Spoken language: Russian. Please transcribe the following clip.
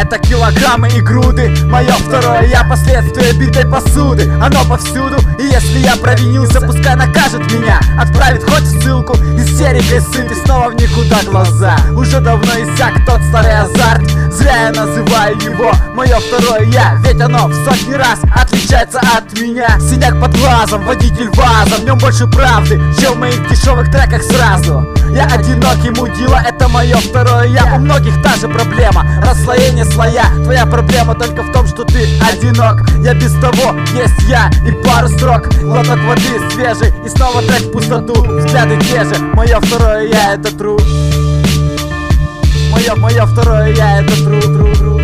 это килограммы и груды. Мое второе я последствия битой посуды. Оно повсюду, и если я провинился, пускай накажет меня, отправит хоть в ссылку. Истерикой сыт и снова в никуда глаза. Уже давно иссяк тот старый азарт, зря я называю его мое второе я, ведь оно в сотни раз отличается от меня. Синяк под глазом, водитель ваза, в нем больше правды, чем в моих дешевых треках сразу. Я одинокий мудила, это мое второе я. У многих та же проблема, расслоение слоя. Твоя проблема только в том, что ты одинок. Я без того, есть я и пару строк, глоток воды свежий и снова трек в пустоту. Взгляды те же, мое второе я это true. Мое второе я это true.